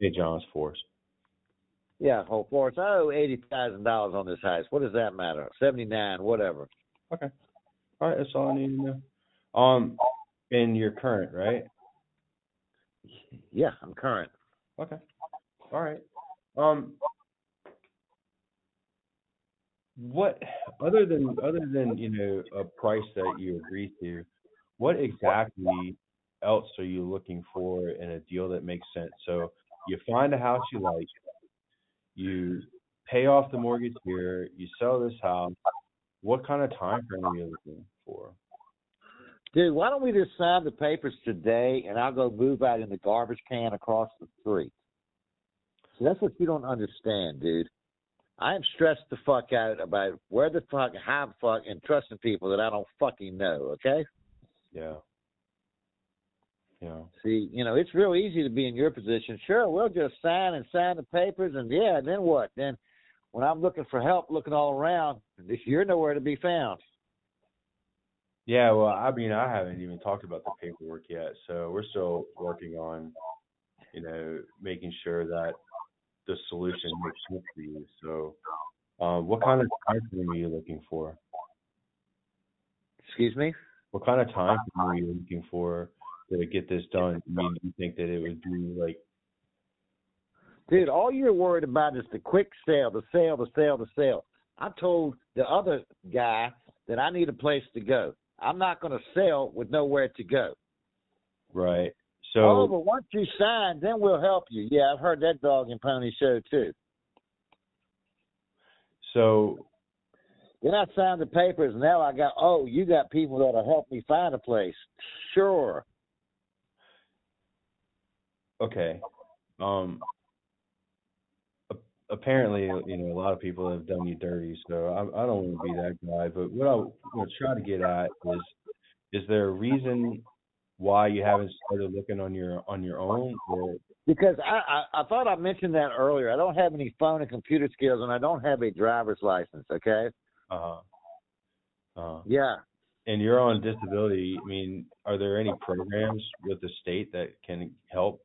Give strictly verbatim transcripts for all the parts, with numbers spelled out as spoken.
Saint John's Forest. Yeah, whole Forest. I owe eighty thousand dollars on this house. What does that matter? Seventy nine, whatever. Okay. All right, that's all I need to know. Um, and you're current, right? Yeah, I'm current. Okay. All right. Um, what other than other than you know a price that you agree to, what exactly else are you looking for in a deal that makes sense? So you find a house you like, you pay off the mortgage here, you sell this house. What kind of time frame are you looking for? Dude, why don't we just sign the papers today and I'll go move out in the garbage can across the street? So that's what you don't understand, dude. I am stressed the fuck out about where the fuck, how the fuck, and trusting people that I don't fucking know, okay? Yeah. Yeah. See, you know, it's real easy to be in your position. Sure, we'll just sign and sign the papers, and yeah, then what? Then when I'm looking for help, looking all around, you're nowhere to be found. Yeah, well, I mean, I haven't even talked about the paperwork yet, so we're still working on, you know, making sure that the solution makes sense for you. So, um, what kind of time frame are you looking for? Excuse me? What kind of time frame are you looking for to get this done? I mean, do you think that it would be like... Dude, all you're worried about is the quick sale, the sale, the sale, the sale. I told the other guy that I need a place to go. I'm not going to sell with nowhere to go. Right. So, oh, but once you sign, then we'll help you. Yeah, I've heard that dog and pony show too. So then I signed the papers, and now I got, oh, you got people that'll help me find a place. Sure. Okay. Um. Apparently, you know, a lot of people have done you dirty, so I, I don't want to be that guy. But what I want to try to get at is, is there a reason why you haven't started looking on your on your own? Or because I, I I thought I mentioned that earlier. I don't have any phone and computer skills, and I don't have a driver's license. Okay. Uh huh. Uh. Yeah. And you're on disability. I mean, are there any programs with the state that can help?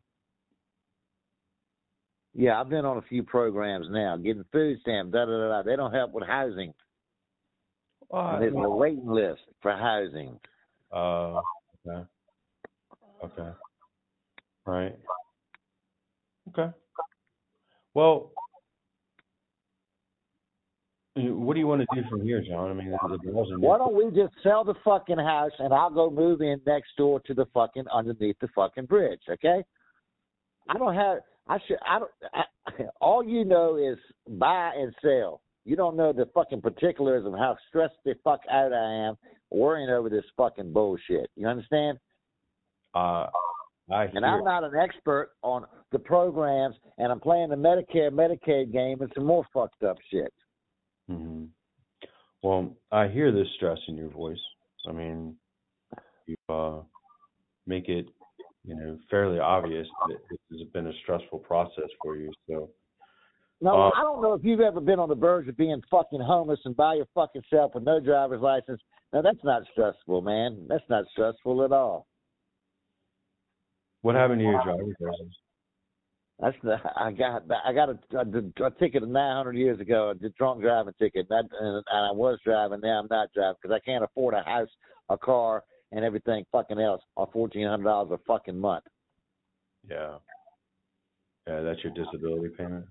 Yeah, I've been on a few programs now, getting food stamps, da da da da. They don't help with housing. Uh, there's a waiting list for housing. Uh, okay. Okay. Right. Okay. Well, what do you want to do from here, John? I mean, the, the balls are why don't we just sell the fucking house and I'll go move in next door to the fucking underneath the fucking bridge, okay? I don't have. I should. I don't. I, all you know is buy and sell. You don't know the fucking particulars of how stressed the fuck out I am worrying over this fucking bullshit. You understand? Uh, I hear. And I'm not an expert on the programs, and I'm playing the Medicare Medicaid game and some more fucked up shit. Mm-hmm. Well, I hear this stress in your voice. I mean, you uh, make it, you know, fairly obvious that this has been a stressful process for you. So, no, uh, I don't know if you've ever been on the verge of being fucking homeless and by your fucking self with no driver's license. No, that's not stressful, man. That's not stressful at all. What happened to your driver's license? That's the, I got I got a, a, a ticket nine hundred years ago, a drunk driving ticket, and, I, and I was driving. Now I'm not driving because I can't afford a house, a car, and everything fucking else on fourteen hundred dollars a fucking month. Yeah. Yeah, that's your disability payment?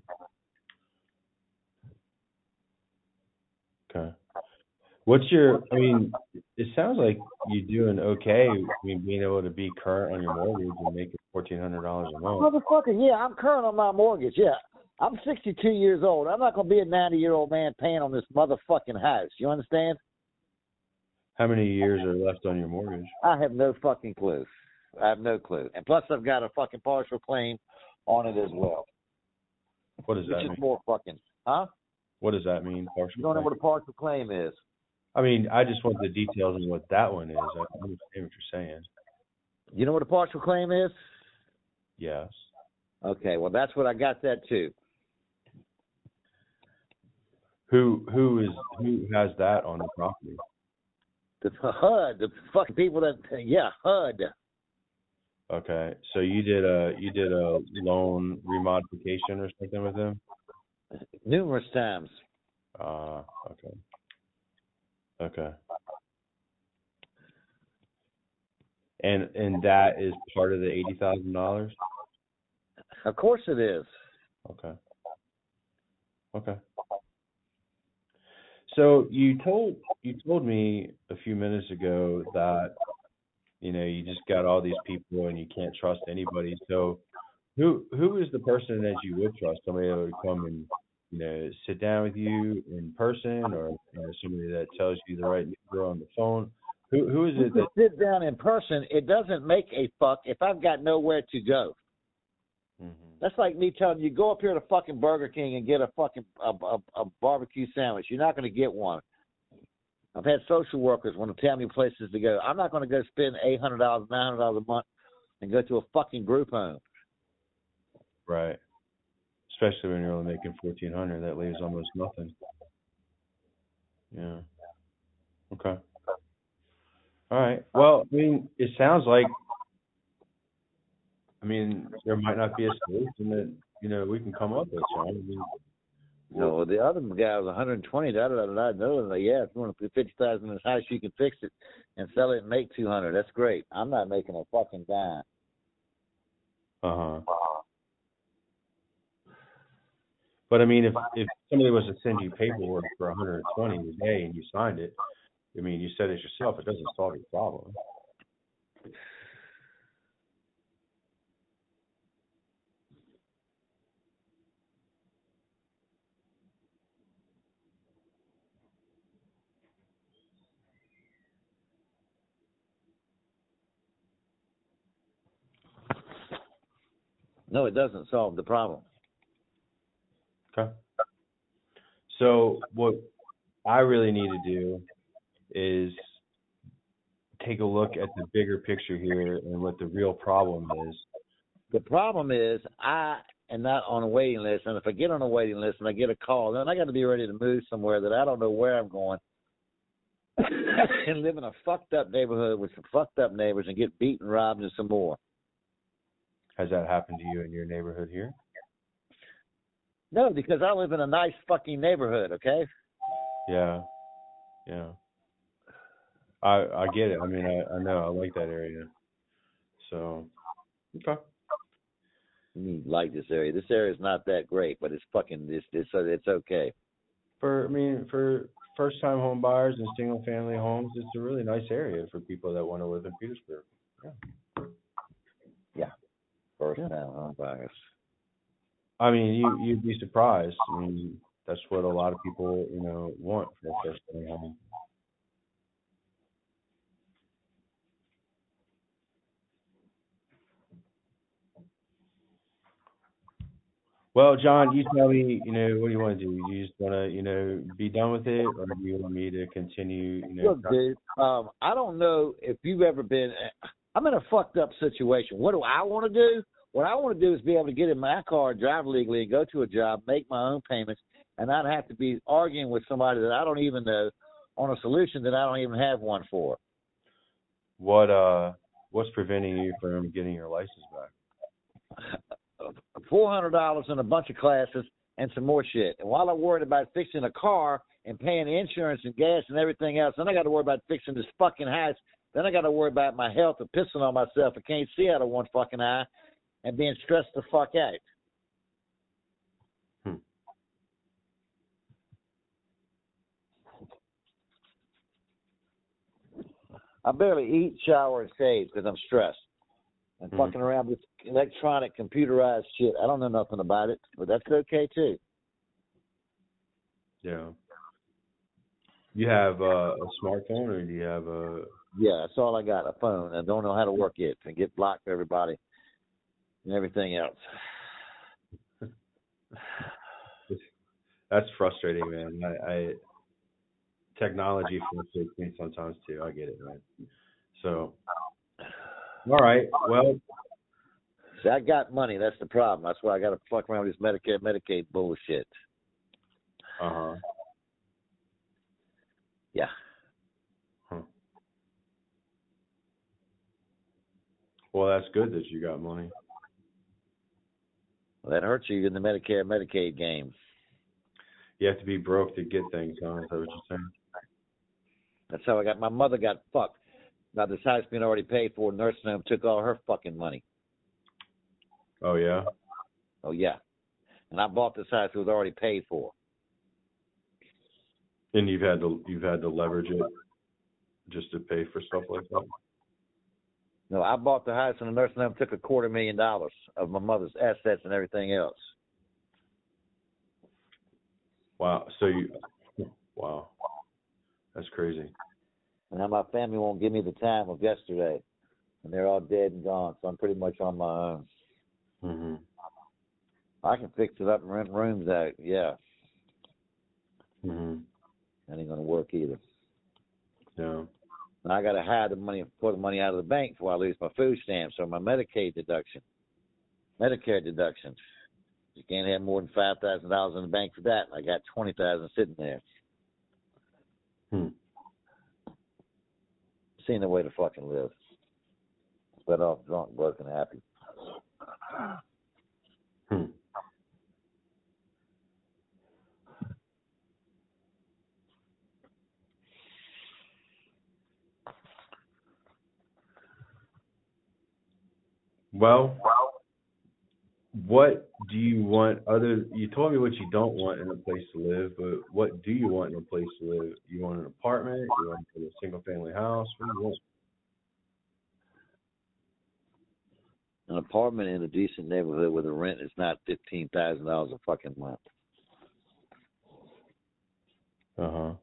Okay. What's your, I mean, it sounds like you're doing okay. I mean, being able to be current on your mortgage and making fourteen hundred dollars a month. Motherfucker, yeah, I'm current on my mortgage, yeah. I'm sixty-two years old. I'm not going to be a ninety-year-old man paying on this motherfucking house. You understand? How many years are left on your mortgage? I have no fucking clue. I have no clue. And plus, I've got a fucking partial claim on it as well. What does that mean? mean? Which is more fucking, huh? What does that mean, partial You don't claim? know what a partial claim is? I mean, I just want the details of what that one is. I understand what you're saying. You know what a partial claim is? Yes. Okay, well, that's what I got that too. Who who is who has that on the property? The H U D, the fucking people that, yeah, H U D. Okay. So you did a you did a loan remodification or something with them? numerous times. Ah, okay. Okay. And and that is part of the eighty thousand dollars? Of course it is. Okay. Okay. So you told you told me a few minutes ago that you know you just got all these people and you can't trust anybody. So who who is the person that you would trust? Somebody that would come and you know sit down with you in person, or you know, somebody that tells you the right number on the phone. Who who is You it can that? sit down in person. It doesn't make a fuck if I've got nowhere to go. Mhm. That's like me telling you, go up here to fucking Burger King and get a fucking a, a, a barbecue sandwich. You're not going to get one. I've had social workers want to tell me places to go. I'm not going to go spend eight hundred dollars, nine hundred dollars a month and go to a fucking group home. Right. Especially when you're only making fourteen hundred, that leaves almost nothing. Yeah. Okay. All right. Well, I mean, it sounds like I mean there might not be a solution that you know we can come up with, John. I mean, well, No, the other guy was one hundred twenty. Da da da da. No, no, yeah, if you want to put fifty thousand in his house, you can fix it and sell it and make two hundred. That's great. I'm not making a fucking dime. uh huh. But I mean, if if somebody was to send you paperwork for one hundred twenty a day and you signed it, I mean, you said it yourself, it doesn't solve your problem. No, it doesn't solve the problem. Okay. So what I really need to do is take a look at the bigger picture here and what the real problem is. The problem is I am not on a waiting list, and if I get on a waiting list and I get a call, then I got to be ready to move somewhere that I don't know where I'm going and live in a fucked up neighborhood with some fucked up neighbors and get beaten, robbed, and some more. Has that happened to you in your neighborhood here? No, because I live in a nice fucking neighborhood, okay? Yeah. Yeah. I I get it. I mean, I I know I like that area. So, okay. You like this area. This area is not that great, but it's fucking, it's, it's, it's okay. For I mean, for first time home buyers and single family homes, it's a really nice area for people that want to live in Petersburg. Yeah. Yeah, first Yeah. time home buyers. I mean, you you'd be surprised. I mean, that's what a lot of people, you know, want for their first time home. Well, John, you tell me, you know, what do you want to do? Do you just want to, you know, be done with it, or do you want me to continue, you know? Look, dude, um, I don't know if you've ever been. I'm in a fucked up situation. What do I want to do? What I want to do is be able to get in my car, drive legally, and go to a job, make my own payments, and not have to be arguing with somebody that I don't even know on a solution that I don't even have one for. What uh, what's preventing you from getting your license back? Four hundred dollars in a bunch of classes and some more shit. And while I'm worried about fixing a car and paying insurance and gas and everything else, then I got to worry about fixing this fucking house. Then I got to worry about my health and pissing on myself. I can't see out of one fucking eye and being stressed the fuck out. Hmm. I barely eat, shower, and shave because I'm stressed. And Hmm. fucking around with electronic, computerized shit. I don't know nothing about it, but that's okay too. Yeah. You have uh, a smartphone, or do you have a? Yeah, that's all I got, a phone. I don't know how to work it and get blocked for everybody and everything else. That's frustrating, man. I, I technology frustrates me sometimes too. I get it, man. So, all right. Well, See, I got money. That's the problem. That's why I got to fuck around with this Medicare, Medicaid bullshit. uh huh. Yeah. Huh. Well, that's good that you got money. Well, that hurts you in the Medicare Medicaid game. You have to be broke to get things, huh? Is that what you're saying? That's how I got. My mother got fucked. Now this house being already paid for, nursing home took all her fucking money. Oh yeah. Oh yeah. And I bought this house; it was already paid for. And you've had to you've had to leverage it just to pay for stuff like that. No, I bought the house, and the nursing home took a quarter million dollars of my mother's assets and everything else. Wow. So you, wow, that's crazy. And now my family won't give me the time of yesterday, and they're all dead and gone. So I'm pretty much on my own. Mhm. I can fix it up and rent rooms out. Yeah, Mhm. that ain't gonna work either. Yeah. And I gotta hide the money, pull the money out of the bank before I lose my food stamps or my Medicaid deduction, Medicare deduction. You can't have more than five thousand dollars in the bank for that. I got twenty thousand sitting there. Hmm. Seeing the way to fucking live. Better off drunk, broke, and happy. Hmm. Well, what do you want other you told me what you don't want in a place to live, but what do you want in a place to live? You want an apartment? You want a single family house? What do you want? An apartment in a decent neighborhood where the rent is not fifteen thousand dollars a fucking month. Uh huh.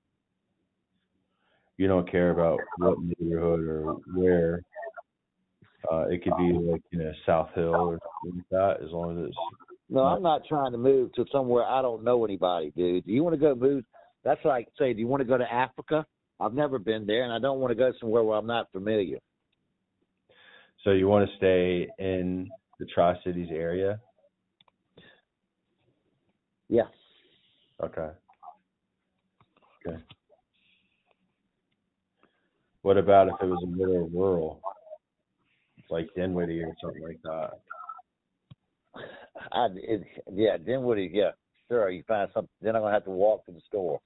You don't care about what neighborhood or where. Uh, it could be like you know South Hill or something like that, as long as it's No, not. I'm not trying to move to somewhere I don't know anybody, dude. Do you want to go move? That's like, say, do you want to go to Africa? I've never been there, and I don't want to go somewhere where I'm not familiar. So you want to stay in the Tri-Cities area? Yeah. Okay. Okay. What about if it was a little rural, like Dinwiddie or something like that? I, it, yeah, Dinwiddie, yeah. Sure, you find something. Then I'm going to have to walk to the store.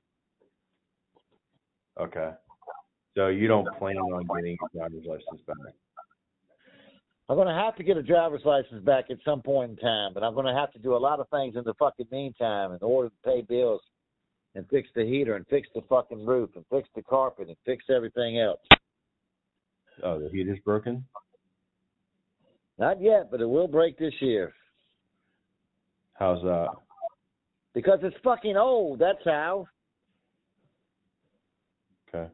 Okay. So you don't plan on getting your driver's license back? I'm going to have to get a driver's license back at some point in time, but I'm going to have to do a lot of things in the fucking meantime in order to pay bills and fix the heater and fix the fucking roof and fix the carpet and fix everything else. Oh, the heater's broken? Not yet, but it will break this year. How's that? Because it's fucking old, that's how. Okay.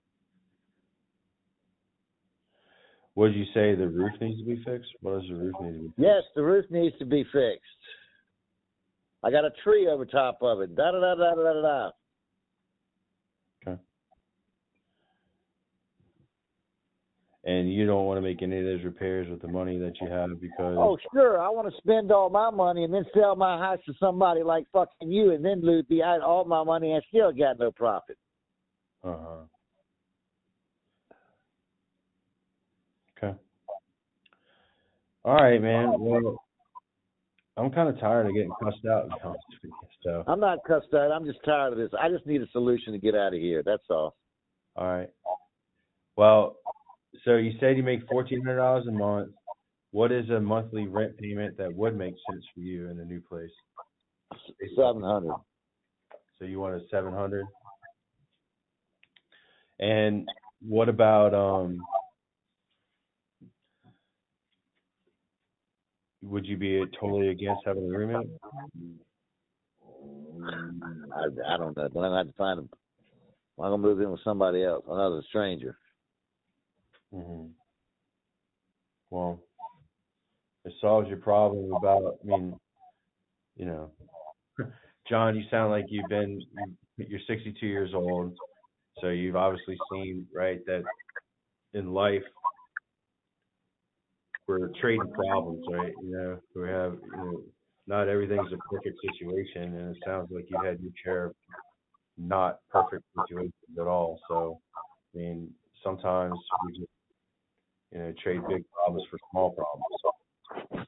What did you say? The roof needs to be fixed? What does the roof need to be fixed? Yes, the roof needs to be fixed. I got a tree over top of it. Da da da da da da da. Okay. And you don't want to make any of those repairs with the money that you have because... Oh, sure. I want to spend all my money and then sell my house to somebody like fucking you and then lose be out all my money and still got no profit. Uh-huh. Okay. All right, man. Well, I'm kind of tired of getting cussed out, to be honest with you. So. I'm not cussed out. I'm just tired of this. I just need a solution to get out of here. That's all. All right. Well, so you said you make fourteen hundred dollars a month. What is a monthly rent payment that would make sense for you in a new place? seven hundred. So you want a seven hundred? And what about um? Would you be totally against having a roommate? I, I don't know. Then I have to find them. I'm gonna move in with somebody else, another stranger. Mm-hmm. Well, it solves your problem about. I mean, you know, John, you sound like you've been. You're sixty-two years old, so you've obviously seen right that in life we're trading problems, right? You know, we have, you know, not everything's a perfect situation, and it sounds like you've had your share of not perfect situations at all. So, I mean, sometimes we just you know, trade big problems for small problems.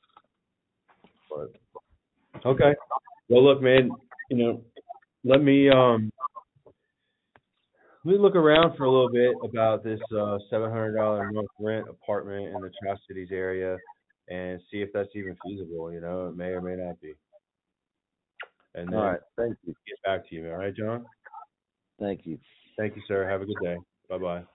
But okay. Well, look, man. You know, let me um let me look around for a little bit about this uh, seven hundred dollar a month rent apartment in the Tri Cities area, and see if that's even feasible. You know, it may or may not be. And All then right. Thank you. get back to you. All right, John. Thank you. Thank you, sir. Have a good day. Bye bye.